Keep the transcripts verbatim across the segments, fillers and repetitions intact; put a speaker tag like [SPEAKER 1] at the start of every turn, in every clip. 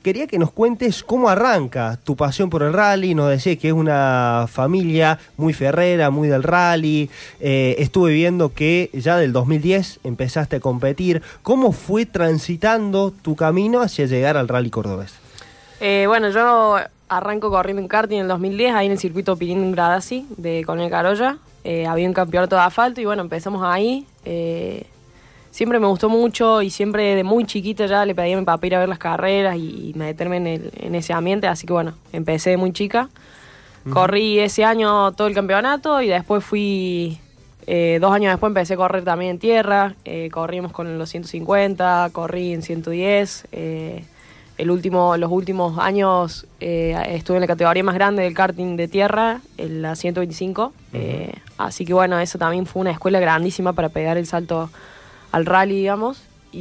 [SPEAKER 1] quería que nos cuentes cómo arranca tu pasión por el rally. Nos decís que es una familia muy ferrera, muy del rally. Eh, estuve viendo que ya del dos mil diez empezaste a competir. ¿Cómo fue transitando tu camino hacia llegar al rally cordobés?
[SPEAKER 2] Eh, bueno, yo arranco corriendo en karting en el dos mil diez, ahí en el circuito Pirín Gradasi de Coronel Carolla. Eh, había un campeonato de asfalto y bueno, empezamos ahí. Eh, Siempre me gustó mucho y siempre de muy chiquita ya le pedí a mi papá ir a ver las carreras y, y meterme en, el, en ese ambiente, así que bueno, empecé de muy chica. Uh-huh. Corrí ese año todo el campeonato y después fui, eh, dos años después empecé a correr también en tierra, eh, corrimos con los ciento cincuenta, corrí en ciento diez, eh, el último, los últimos años eh, estuve en la categoría más grande del karting de tierra, en la ciento veinticinco, uh-huh. eh, así que bueno, eso también fue una escuela grandísima para pegar el salto al rally, digamos.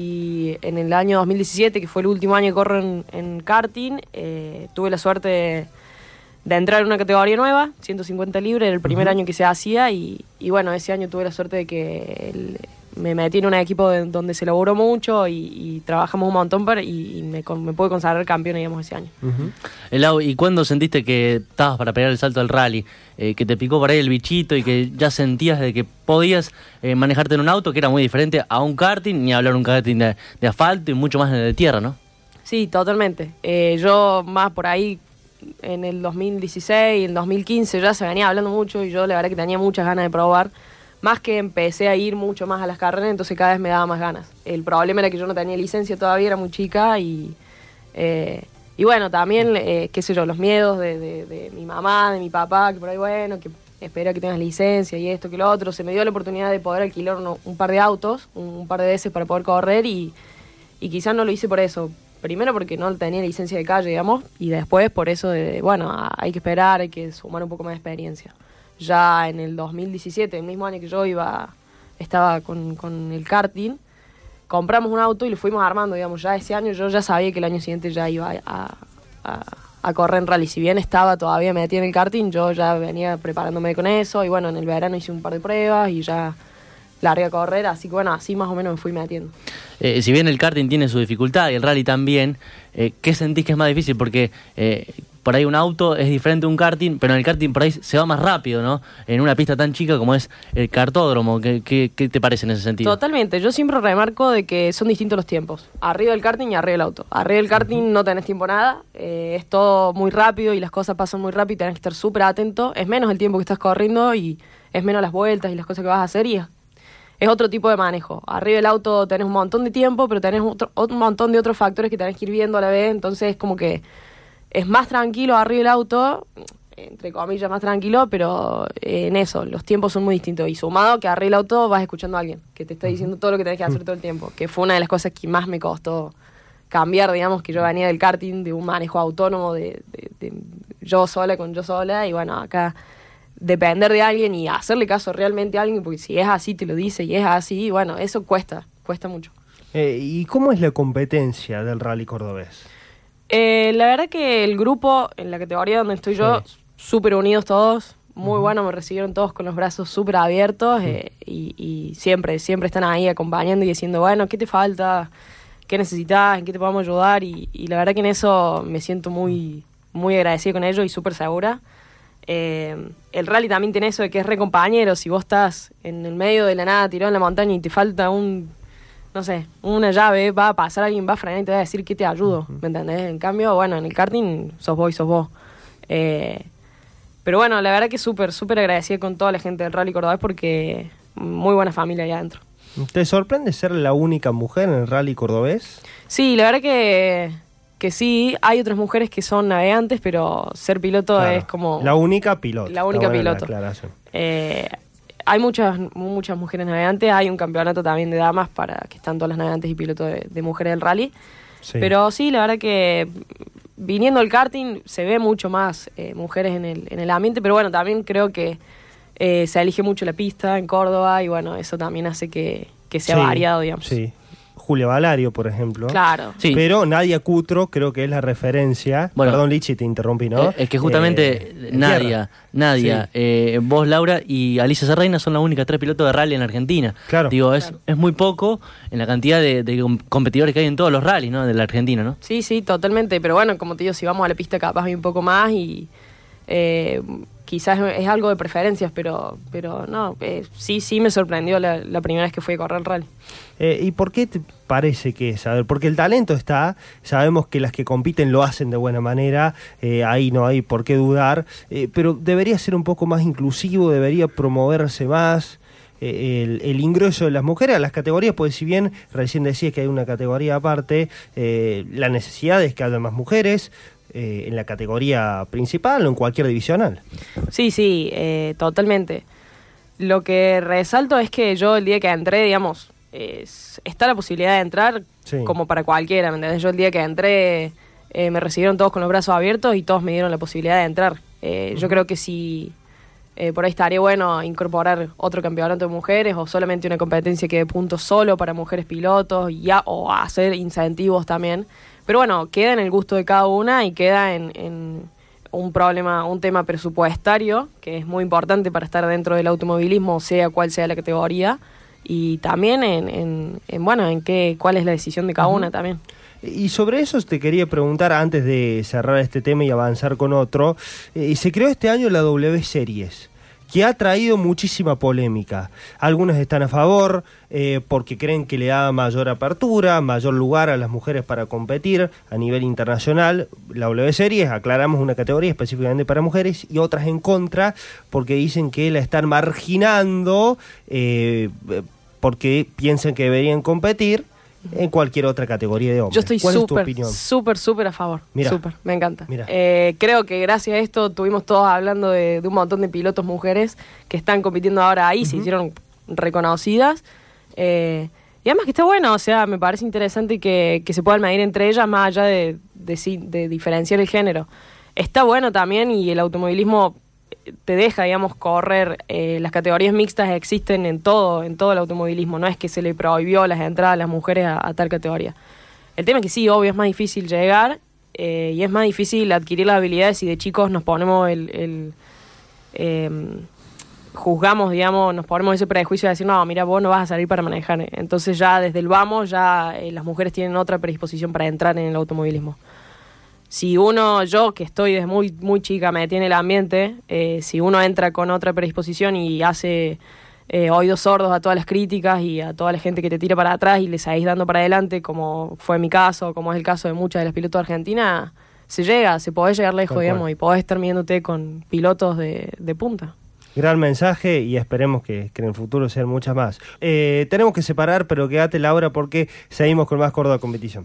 [SPEAKER 2] Y en el año dos mil diecisiete, que fue el último año que corro en, en karting, eh, tuve la suerte de, de entrar en una categoría nueva, ciento cincuenta libras, era el primer uh-huh. año que se hacía, y, y bueno, ese año tuve la suerte de que el, me metí en un equipo de, donde se laburó mucho y, y trabajamos un montón para, y, y me, me pude consagrar campeón, digamos, ese año.
[SPEAKER 3] Uh-huh. Elau, ¿y cuándo sentiste que estabas para pegar el salto al rally? Eh, que te picó por ahí el bichito y que ya sentías de que podías eh, manejarte en un auto que era muy diferente a un karting, ni hablar un karting de, de asfalto y mucho más de tierra, ¿no?
[SPEAKER 2] Sí, totalmente. Eh, yo más por ahí en el dos mil dieciséis, el dos mil quince ya se venía hablando mucho y yo la verdad que tenía muchas ganas de probar. Más que empecé a ir mucho más a las carreras, entonces cada vez me daba más ganas. El problema era que yo no tenía licencia todavía, era muy chica y... Eh, y bueno, también, eh, qué sé yo, los miedos de, de, de mi mamá, de mi papá, que por ahí, bueno, que espera que tengas licencia y esto, que lo otro. Se me dio la oportunidad de poder alquilar un, un par de autos, un, un par de veces para poder correr y, y quizás no lo hice por eso. Primero porque no tenía licencia de calle, digamos, y después por eso de, bueno, hay que esperar, hay que sumar un poco más de experiencia. Ya en el dos mil diecisiete, el mismo año que yo iba, estaba con, con el karting, compramos un auto y lo fuimos armando, digamos. Ya ese año yo ya sabía que el año siguiente ya iba a, a, a correr en rally. Si bien estaba todavía metida en el karting, yo ya venía preparándome con eso. Y bueno, en el verano hice un par de pruebas y ya largué a correr. Así que bueno, así más o menos me fui metiendo.
[SPEAKER 3] Eh, si bien el karting tiene su dificultad y el rally también, eh, ¿qué sentís que es más difícil? Porque... Eh, por ahí un auto es diferente a un karting, pero en el karting por ahí se va más rápido, ¿no? En una pista tan chica como es el kartódromo. ¿Qué, qué, qué te parece en ese sentido?
[SPEAKER 2] Totalmente. Yo siempre remarco de que son distintos los tiempos. Arriba del karting y arriba del auto. Arriba del karting uh-huh. no tenés tiempo nada. Eh, es todo muy rápido y las cosas pasan muy rápido y tenés que estar súper atento. Es menos el tiempo que estás corriendo y es menos las vueltas y las cosas que vas a hacer y es, es otro tipo de manejo. Arriba del auto tenés un montón de tiempo, pero tenés otro, un montón de otros factores que tenés que ir viendo a la vez. Entonces es como que es más tranquilo arriba del auto, entre comillas más tranquilo, pero en eso, los tiempos son muy distintos. Y sumado que arriba del auto vas escuchando a alguien que te está diciendo todo lo que tenés que hacer todo el tiempo, que fue una de las cosas que más me costó cambiar, digamos, que yo venía del karting, de un manejo autónomo, de, de, de yo sola con yo sola, y bueno, acá depender de alguien y hacerle caso realmente a alguien, porque si es así te lo dice y es así, bueno, eso cuesta, cuesta mucho.
[SPEAKER 1] Eh, ¿Y cómo es la competencia del rally cordobés?
[SPEAKER 2] Eh, la verdad que el grupo, en la categoría donde estoy yo, sí. súper unidos todos, muy uh-huh. bueno, me recibieron todos con los brazos súper abiertos uh-huh. eh, y, y siempre, siempre están ahí acompañando y diciendo, bueno, ¿qué te falta? ¿Qué necesitas? ¿En qué te podemos ayudar? Y, y la verdad que en eso me siento muy, muy agradecida con ellos y súper segura. Eh, el rally también tiene eso de que es re compañero. Si vos estás en el medio de la nada, tirado en la montaña y te falta un... no sé, una llave, va a pasar alguien, va a frenar y te va a decir que te ayudo, ¿me entendés? En cambio, bueno, en el karting sos vos y sos vos. Eh, pero bueno, la verdad que súper, súper agradecida con toda la gente del rally cordobés porque muy buena familia allá adentro.
[SPEAKER 1] ¿Te sorprende ser la única mujer en el rally cordobés?
[SPEAKER 2] Sí, la verdad que, que sí, hay otras mujeres que son navegantes, pero ser piloto claro, es como...
[SPEAKER 1] La única piloto.
[SPEAKER 2] La única
[SPEAKER 1] buena
[SPEAKER 2] piloto.
[SPEAKER 1] La aclaración.
[SPEAKER 2] Eh... Hay muchas muchas mujeres navegantes, hay un campeonato también de damas para que están todas las navegantes y pilotos de, de mujeres del rally. Sí. Pero sí, la verdad que viniendo al karting se ve mucho más eh, mujeres en el, en el ambiente, pero bueno, también creo que eh, se elige mucho la pista en Córdoba y bueno, eso también hace que, que sea
[SPEAKER 1] sí,
[SPEAKER 2] variado, digamos.
[SPEAKER 1] Sí. Julia Valario, por ejemplo.
[SPEAKER 2] Claro.
[SPEAKER 3] Sí.
[SPEAKER 1] Pero Nadia Cutro creo que es la referencia.
[SPEAKER 3] Bueno,
[SPEAKER 1] Perdón, Lichi, te interrumpí, ¿no?
[SPEAKER 3] Eh, es que justamente
[SPEAKER 1] Eh,
[SPEAKER 3] Nadia, Nadia,
[SPEAKER 1] Sí.
[SPEAKER 3] eh, vos, Laura y Alicia Serreina son las únicas tres pilotos de rally en Argentina.
[SPEAKER 1] Claro.
[SPEAKER 3] Digo, es,
[SPEAKER 2] Claro.
[SPEAKER 3] es muy poco en la cantidad de, de com- competidores que hay en todos los rallies, ¿no? De la Argentina, ¿no?
[SPEAKER 2] Sí, sí, totalmente. Pero bueno, como te digo, si vamos a la pista capaz hay un poco más y eh, quizás es, es algo de preferencias, pero pero no, eh, sí, sí me sorprendió la, la primera vez que fui a correr el rally.
[SPEAKER 1] Eh, ¿Y por qué te parece que es? A ver, porque el talento está, sabemos que las que compiten lo hacen de buena manera, eh, ahí no hay por qué dudar, eh, pero debería ser un poco más inclusivo, debería promoverse más eh, el, el ingreso de las mujeres a las categorías, pues si bien recién decías que hay una categoría aparte, eh, la necesidad es que haya más mujeres eh, en la categoría principal o en cualquier divisional.
[SPEAKER 2] Sí, sí, eh, totalmente. Lo que resalto es que yo el día que entré, digamos, es- está la posibilidad de entrar
[SPEAKER 1] Sí.
[SPEAKER 2] como para cualquiera, ¿me entendés? Yo el día que entré eh, me recibieron todos con los brazos abiertos y todos me dieron la posibilidad de entrar. Eh, yo creo que si eh, por ahí estaría bueno incorporar otro campeonato de mujeres o solamente una competencia que dé puntos solo para mujeres pilotos y ya, o hacer incentivos también. Pero bueno, queda en el gusto de cada una y queda en, en un problema, un tema presupuestario que es muy importante para estar dentro del automovilismo, sea cual sea la categoría, y también en, en, en bueno, en qué, cuál es la decisión de cada una también.
[SPEAKER 1] Y sobre eso te quería preguntar antes de cerrar este tema y avanzar con otro. Eh, se creó este año la W Series, que ha traído muchísima polémica. Algunos están a favor eh, porque creen que le da mayor apertura, mayor lugar a las mujeres para competir a nivel internacional. La W Series, aclaramos, una categoría específicamente para mujeres, y otras en contra porque dicen que la están marginando eh, porque piensan que deberían competir en cualquier otra categoría de hombres.
[SPEAKER 2] Yo estoy
[SPEAKER 1] ¿Cuál es tu
[SPEAKER 2] súper,
[SPEAKER 1] opinión?
[SPEAKER 2] súper, súper a favor.
[SPEAKER 1] Mira.
[SPEAKER 2] Súper, me encanta.
[SPEAKER 1] Mira.
[SPEAKER 2] Eh, creo que gracias a esto tuvimos todos hablando de, de un montón de pilotos mujeres que están compitiendo ahora ahí, se hicieron reconocidas. Eh, y además que está bueno, o sea, me parece interesante que, que se puedan medir entre ellas más allá de, de, sí- de diferenciar el género. Está bueno también y el automovilismo te deja, digamos, correr. Eh, las categorías mixtas existen en todo, en todo el automovilismo. No es que se le prohibió las entradas a las mujeres a, a tal categoría. El tema es que sí, obvio, es más difícil llegar eh, y es más difícil adquirir las habilidades si de chicos nos ponemos el... el eh, juzgamos, digamos, nos ponemos ese prejuicio de decir, no, mira, vos no vas a salir para manejar. Entonces ya desde el vamos, ya eh, las mujeres tienen otra predisposición para entrar en el automovilismo. Si uno, yo que estoy desde muy muy chica, me tiene el ambiente, eh, si uno entra con otra predisposición y hace eh, oídos sordos a todas las críticas y a toda la gente que te tira para atrás y le seguís dando para adelante, como fue mi caso, como es el caso de muchas de las pilotos de Argentina, se llega, se podés llegar lejos,
[SPEAKER 1] Tal
[SPEAKER 2] digamos,
[SPEAKER 1] cual.
[SPEAKER 2] y podés estar midiéndote con pilotos de, de punta.
[SPEAKER 1] Gran mensaje y esperemos que, que en el futuro sean muchas más. Eh, tenemos que separar, pero quédate, Laura, porque seguimos con más Córdoba Competición.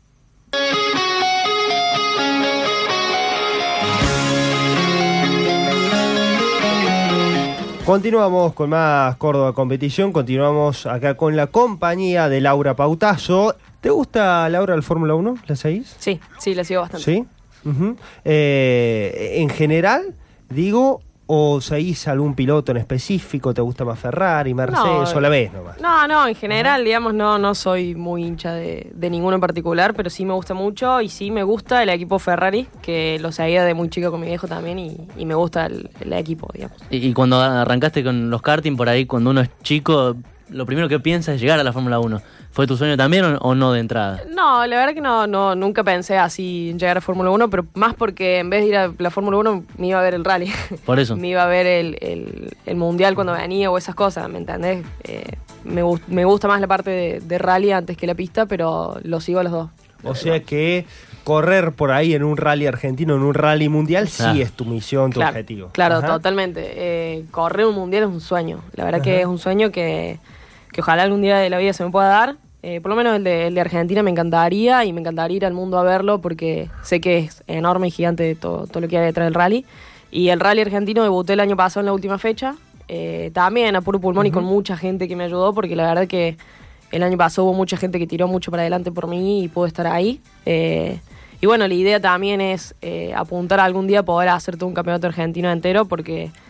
[SPEAKER 1] Continuamos con más Córdoba Competición, continuamos acá con la compañía de Laura Pautazo. ¿Te gusta, Laura, el Fórmula uno? ¿La seguís?
[SPEAKER 2] Sí, sí, la sigo bastante.
[SPEAKER 1] ¿Sí? Ujú. Eh, en general, digo, ¿o seguís algún piloto en específico? ¿Te gusta más Ferrari, Mercedes,
[SPEAKER 2] No,
[SPEAKER 1] o la ves nomás?
[SPEAKER 2] No, no, en general, digamos, no, no soy muy hincha de, de ninguno en particular, pero sí me gusta mucho y sí me gusta el equipo Ferrari, que lo seguía de muy chico con mi viejo también y, y me gusta el, el equipo, digamos.
[SPEAKER 3] Y, y cuando arrancaste con los karting, por ahí, cuando uno es chico, lo primero que piensa es llegar a la Fórmula uno. ¿Fue tu sueño también o, o no de entrada?
[SPEAKER 2] No, la verdad que no, no nunca pensé así en llegar a Fórmula uno, pero más porque en vez de ir a la Fórmula uno me iba a ver el rally.
[SPEAKER 3] Por eso.
[SPEAKER 2] Me iba a ver el, el, el mundial cuando venía o esas cosas, ¿me entendés? Eh, me, gust- me gusta más la parte de, de rally antes que la pista, pero los sigo a los dos.
[SPEAKER 1] O sea que correr por ahí en un rally argentino, en un rally mundial,
[SPEAKER 3] Ah.
[SPEAKER 1] sí es tu misión, tu
[SPEAKER 2] Claro,
[SPEAKER 1] objetivo.
[SPEAKER 2] claro,
[SPEAKER 1] Ajá.
[SPEAKER 2] totalmente. Eh, correr un mundial es un sueño. La verdad
[SPEAKER 1] Ajá.
[SPEAKER 2] que es un sueño que, que ojalá algún día de la vida se me pueda dar. Eh, por lo menos el de, el de Argentina me encantaría y me encantaría ir al mundo a verlo porque sé que es enorme y gigante todo, todo lo que hay detrás del rally. Y el rally argentino debuté el año pasado en la última fecha. Eh, también a puro pulmón y con mucha gente que me ayudó porque la verdad que el año pasado hubo mucha gente que tiró mucho para adelante por mí y pude estar ahí. Eh, y bueno, la idea también es eh, apuntar a algún día a poder hacer todo un campeonato argentino entero porque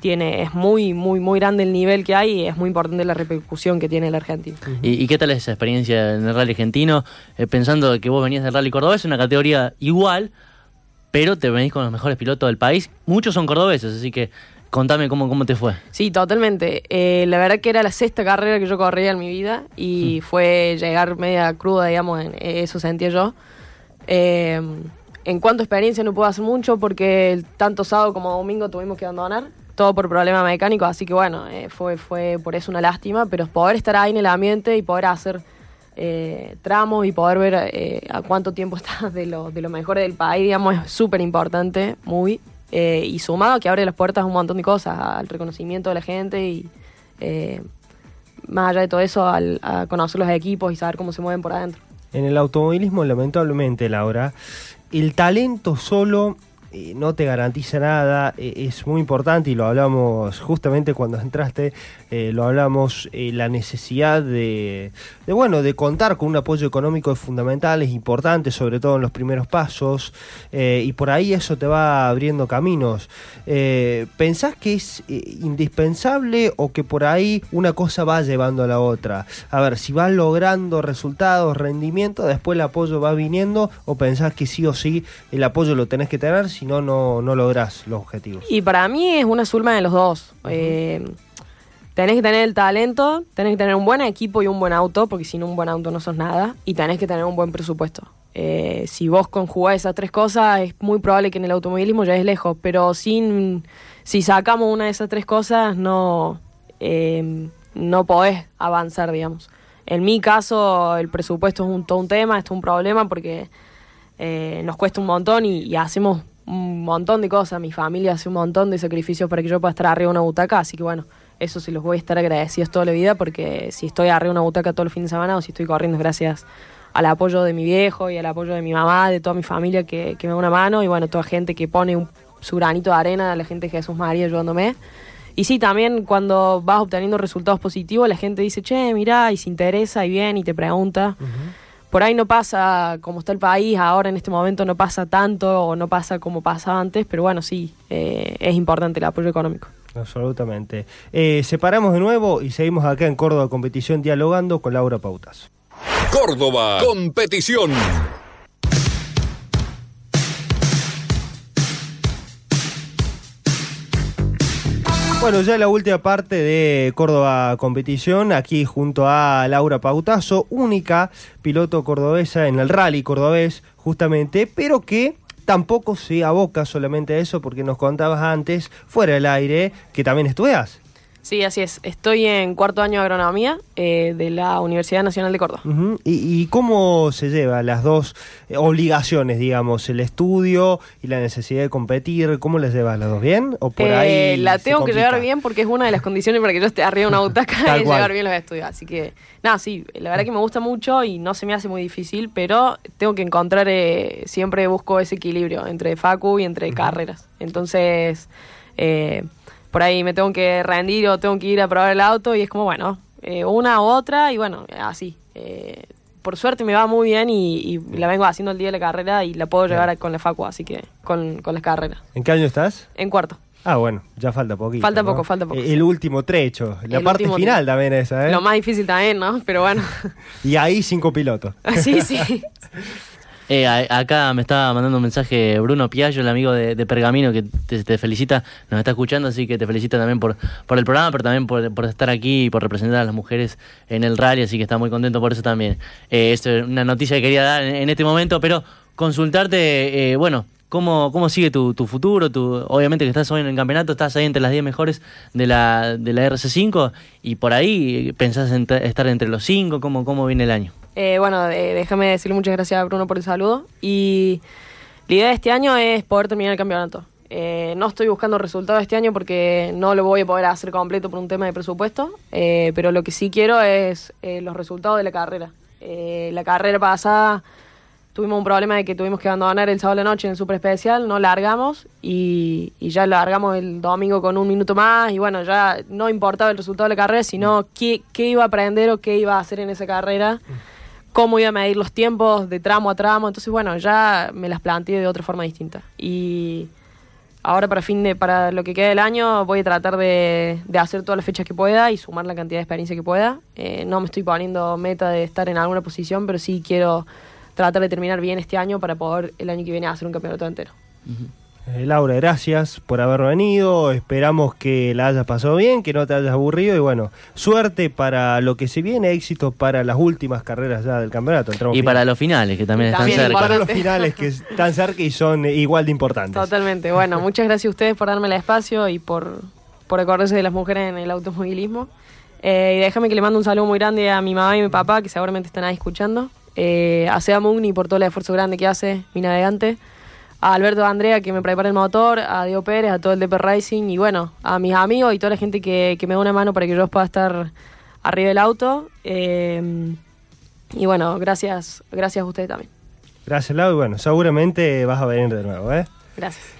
[SPEAKER 2] tiene, es muy, muy, muy grande el nivel que hay y es muy importante la repercusión que tiene el argentino.
[SPEAKER 3] Uh-huh. ¿Y, ¿Y qué tal es esa experiencia en el rally argentino? Eh, pensando que vos venías del rally cordobés, una categoría igual, pero te venís con los mejores pilotos del país. Muchos son cordobeses, así que contame cómo, cómo te fue.
[SPEAKER 2] Sí, totalmente. Eh, la verdad que era la sexta carrera que yo corría en mi vida y mm. fue llegar media cruda, digamos, en, eso sentía yo. Eh, en cuanto a experiencia no puedo hacer mucho porque tanto sábado como domingo tuvimos que abandonar, todo por problema mecánico, así que bueno, eh, fue, fue por eso una lástima, pero poder estar ahí en el ambiente y poder hacer eh, tramos y poder ver eh, a cuánto tiempo estás de lo, de lo mejor del país, digamos, es súper importante, muy, eh, y sumado a que abre las puertas a un montón de cosas, al reconocimiento de la gente y eh, más allá de todo eso, al, a conocer los equipos y saber cómo se mueven por adentro.
[SPEAKER 1] En el automovilismo, lamentablemente, Laura, el talento solo eh, no te garantiza nada, eh, es muy importante y lo hablamos justamente cuando entraste, eh, lo hablamos, eh, la necesidad de, de, bueno, de contar con un apoyo económico es fundamental, es importante, sobre todo en los primeros pasos, eh, y por ahí eso te va abriendo caminos. Eh, ¿Pensás que es eh, indispensable o que por ahí una cosa va llevando a la otra? A ver, si vas logrando resultados, rendimiento, después el apoyo va viniendo, o pensás que sí o sí el apoyo lo tenés que tener, si no, no, no lográs los objetivos.
[SPEAKER 2] Y para mí es una suma de los dos. Uh-huh. Eh, tenés que tener el talento, tenés que tener un buen equipo y un buen auto, porque sin un buen auto no sos nada, y tenés que tener un buen presupuesto. Eh, si vos conjugás esas tres cosas, es muy probable que en el automovilismo llegues lejos, pero sin si sacamos una de esas tres cosas, no, eh, no podés avanzar, digamos. En mi caso, el presupuesto es un, todo un tema, es todo un problema, porque eh, nos cuesta un montón y, y hacemos un montón de cosas. Mi familia hace un montón de sacrificios para que yo pueda estar arriba de una butaca, así que bueno, eso sí los voy a estar agradecidos toda la vida, porque si estoy arriba de una butaca todo el fin de semana o si estoy corriendo es gracias al apoyo de mi viejo y al apoyo de mi mamá, de toda mi familia que, que me da una mano, y bueno, toda gente que pone un, su granito de arena, la gente de Jesús María ayudándome. Y sí, también cuando vas obteniendo resultados positivos, la gente dice, che, mirá, y se interesa y viene y te pregunta. Uh-huh. Por ahí no pasa como está el país, ahora en este momento no pasa tanto o no pasa como pasaba antes, pero bueno, sí, eh, es importante el apoyo económico.
[SPEAKER 1] Absolutamente. Eh, separamos de nuevo y seguimos acá en Córdoba Competición dialogando con Laura Pautas.
[SPEAKER 4] Córdoba Competición.
[SPEAKER 1] Bueno, ya la última parte de Córdoba Competición, aquí junto a Laura Pautazo, única piloto cordobesa en el rally cordobés, justamente, pero que tampoco se aboca solamente a eso, porque nos contabas antes, fuera del aire, que también estudias.
[SPEAKER 2] Sí, así es. Estoy en cuarto año de agronomía eh, de la Universidad Nacional de Córdoba.
[SPEAKER 1] Uh-huh. ¿Y, ¿Y cómo se lleva las dos eh, obligaciones, digamos, el estudio y la necesidad de competir? ¿Cómo las llevas las dos? ¿Bien? ¿O por eh, ahí
[SPEAKER 2] la tengo que llevar bien porque es una de las condiciones para que yo esté arriba de una butaca y llevar bien los estudios. Así que, nada, sí, la verdad que me gusta mucho y no se me hace muy difícil, pero tengo que encontrar, eh, siempre busco ese equilibrio entre facu y entre uh-huh. carreras. Entonces, eh... por ahí me tengo que rendir o tengo que ir a probar el auto y es como, bueno, eh, una u otra y bueno, así. Eh, por suerte me va muy bien y, y la vengo haciendo el día de la carrera y la puedo llevar bien. Con la facu, así que con, con las carreras.
[SPEAKER 1] ¿En qué año estás?
[SPEAKER 2] En cuarto.
[SPEAKER 1] Ah, bueno, ya falta poquito.
[SPEAKER 2] Falta
[SPEAKER 1] ¿no?
[SPEAKER 2] poco, falta poco.
[SPEAKER 1] El último trecho, la
[SPEAKER 2] el
[SPEAKER 1] parte final
[SPEAKER 2] trecho.
[SPEAKER 1] También esa, ¿eh?
[SPEAKER 2] Lo más difícil también, ¿no? Pero bueno.
[SPEAKER 1] Y ahí cinco pilotos.
[SPEAKER 2] Sí, sí.
[SPEAKER 3] Eh, a, acá me está mandando un mensaje Bruno Piaggio, el amigo de, de Pergamino, que te, te felicita, nos está escuchando, así que te felicita también por, por el programa, pero también por, por estar aquí y por representar a las mujeres en el rally, así que está muy contento por eso también. Eh, esto es una noticia que quería dar en, en este momento, pero consultarte, eh, bueno, ¿cómo, cómo sigue tu, tu futuro? Tu, obviamente que estás hoy en el campeonato, estás ahí entre las diez mejores de la, de la R C cinco, y por ahí pensás en t- estar entre los cinco, ¿cómo, cómo viene el año?
[SPEAKER 2] Eh, bueno, eh, déjame decirle muchas gracias a Bruno por el saludo. Y la idea de este año es poder terminar el campeonato. Eh, no estoy buscando resultados este año porque no lo voy a poder hacer completo por un tema de presupuesto, eh, pero lo que sí quiero es eh, los resultados de la carrera. Eh, la carrera pasada tuvimos un problema de que tuvimos que abandonar el sábado de la noche en el Super Especial, no largamos y, y ya largamos el domingo con un minuto más y bueno, ya no importaba el resultado de la carrera, sino qué, qué iba a aprender o qué iba a hacer en esa carrera. Cómo iba a medir los tiempos de tramo a tramo, entonces bueno, ya me las planteé de otra forma distinta. Y ahora para fin de para lo que queda del año voy a tratar de, de hacer todas las fechas que pueda y sumar la cantidad de experiencia que pueda. Eh, no me estoy poniendo meta de estar en alguna posición, pero sí quiero tratar de terminar bien este año para poder el año que viene hacer un campeonato entero.
[SPEAKER 3] Ujú.
[SPEAKER 1] Eh, Laura, gracias por haber venido, esperamos que la hayas pasado bien, que no te hayas aburrido y bueno, suerte para lo que se viene, éxito para las últimas carreras ya del campeonato. Entramos
[SPEAKER 3] Y
[SPEAKER 1] final.
[SPEAKER 3] para los finales, que también
[SPEAKER 2] Y
[SPEAKER 3] están
[SPEAKER 2] también
[SPEAKER 3] cerca.
[SPEAKER 1] Para los
[SPEAKER 2] importante.
[SPEAKER 1] finales que están cerca y son igual de importantes.
[SPEAKER 2] Totalmente. Bueno, muchas gracias a ustedes por darme el espacio y por, por acordarse de las mujeres en el automovilismo. Eh, y déjame que le mando un saludo muy grande a mi mamá y mi papá, que seguramente están ahí escuchando. Eh, a Seba Mugni por todo el esfuerzo grande que hace, mi navegante. A Alberto Andrea, que me prepara el motor. A Diego Pérez, a todo el D P Racing. Y bueno, a mis amigos y toda la gente que, que me da una mano para que yo pueda estar arriba del auto. Eh, y bueno, gracias, gracias a ustedes también.
[SPEAKER 1] Gracias, Lau, y bueno, seguramente vas a venir de nuevo, ¿eh?
[SPEAKER 2] Gracias.